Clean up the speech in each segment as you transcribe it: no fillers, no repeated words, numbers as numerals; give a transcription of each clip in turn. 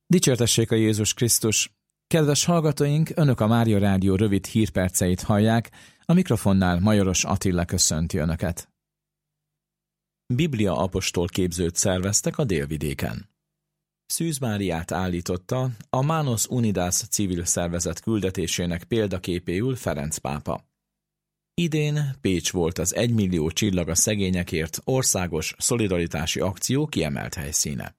Dicsértessék a Jézus Krisztus! Kedves hallgatóink, Önök a Mária Rádió rövid hírperceit hallják, a mikrofonnál Majoros Attila köszönti Önöket. Biblia apostol képzőt szerveztek a délvidéken. Szűz Máriát állította a Manos Unidas civil szervezet küldetésének példaképéül Ferenc pápa. Idén Pécs volt az 1 millió csillag a szegényekért országos szolidaritási akció kiemelt helyszíne.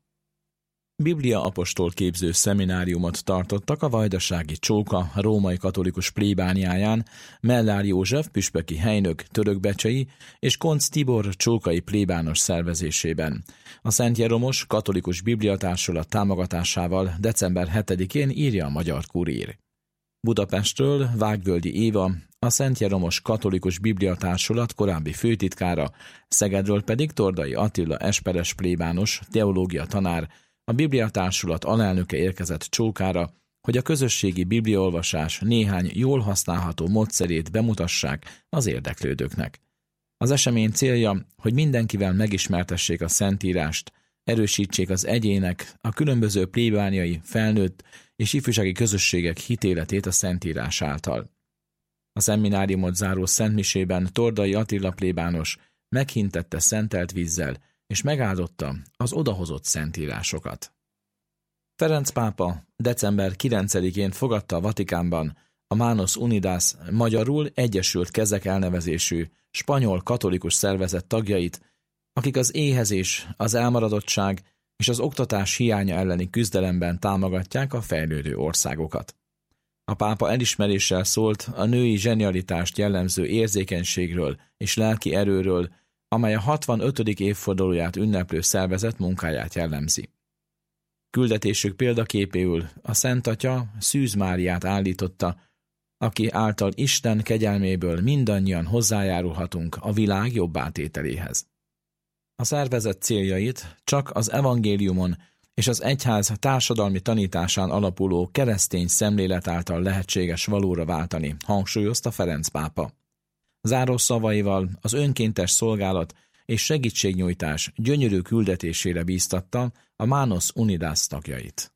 Biblia apostol képző szemináriumot tartottak a vajdasági Csóka római katolikus plébániáján Mellár József püspöki helynök Törökbecsei és Koncz Tibor csókai plébános szervezésében. A Szent Jeromos katolikus bibliatársulat támogatásával december 7-én írja a Magyar Kurír. Budapestről Vágvölgyi Éva, a Szent Jeromos katolikus bibliatársulat korábbi főtitkára, Szegedről pedig Tordai Attila esperes plébános, teológia tanár, a bibliatársulat alelnöke érkezett Csókára, hogy a közösségi bibliaolvasás néhány jól használható módszerét bemutassák az érdeklődőknek. Az esemény célja, hogy mindenkivel megismertessék a Szentírást, erősítsék az egyének, a különböző plébániai, felnőtt és ifjúsági közösségek hitéletét a Szentírás által. A szemináriumot záró szentmisében Tordai Attila plébános meghintette szentelt vízzel, és megáldotta az odahozott szentírásokat. Ferenc pápa december 9-én fogadta a Vatikánban a Manos Unidas, magyarul Egyesült Kezek elnevezésű spanyol katolikus szervezet tagjait, akik az éhezés, az elmaradottság és az oktatás hiánya elleni küzdelemben támogatják a fejlődő országokat. A pápa elismeréssel szólt a női zsenialitást jellemző érzékenységről és lelki erőről, amely a 65. évfordulóját ünneplő szervezet munkáját jellemzi. Küldetésük példaképéül a Szent Atya Szűz Máriát állította, aki által Isten kegyelméből mindannyian hozzájárulhatunk a világ jobbátételéhez. A szervezet céljait csak az evangéliumon és az egyház társadalmi tanításán alapuló keresztény szemlélet által lehetséges valóra váltani, hangsúlyozta Ferenc pápa. Záró szavaival az önkéntes szolgálat és segítségnyújtás gyönyörű küldetésére bíztatta a Manos Unidas tagjait.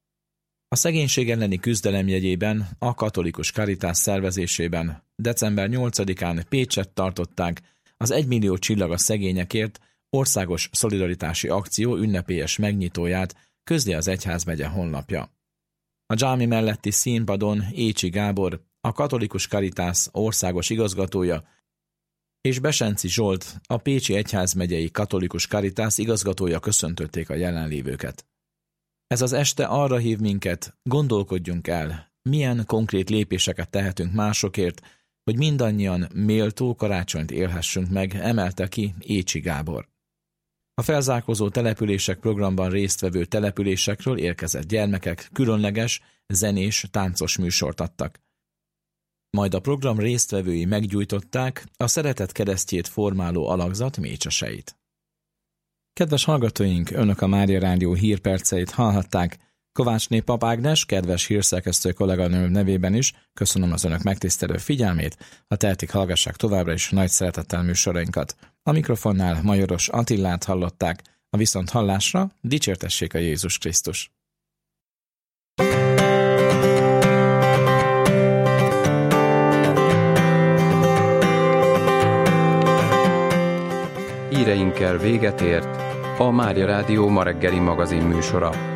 A szegénység elleni küzdelem jegyében a katolikus Caritas szervezésében december 8-án Pécset tartották az 1 millió csillag a szegényekért országos szolidaritási akció ünnepélyes megnyitóját, közli az egyházmegye honlapja. A dzsámi melletti színpadon Écsi Gábor, a katolikus Caritas országos igazgatója, és Besenci Zsolt, a Pécsi Egyházmegyei Katolikus Caritas igazgatója köszöntötték a jelenlévőket. Ez az este arra hív minket, gondolkodjunk el, milyen konkrét lépéseket tehetünk másokért, hogy mindannyian méltó karácsonyt élhessünk meg, emelte ki Écsi Gábor. A felzárkózó települések programban résztvevő településekről érkezett gyermekek különleges, zenés, táncos műsort adtak. Majd a program résztvevői meggyújtották a szeretet keresztjét formáló alakzat mécseseit. Kedves hallgatóink, Önök a Mária Rádió hírperceit hallhatták. Kovácsné Pap Ágnes, kedves hírszerkesztő kolléganőm nevében is köszönöm az Önök megtisztelő figyelmét, ha tehetik, hallgassák továbbra is nagy szeretettel műsorainkat. A mikrofonnál Majoros Attilát hallották, a viszonthallásra dicsértessék a Jézus Krisztus! Híreinkkel véget ért a Mária Rádió ma reggeli magazin műsora.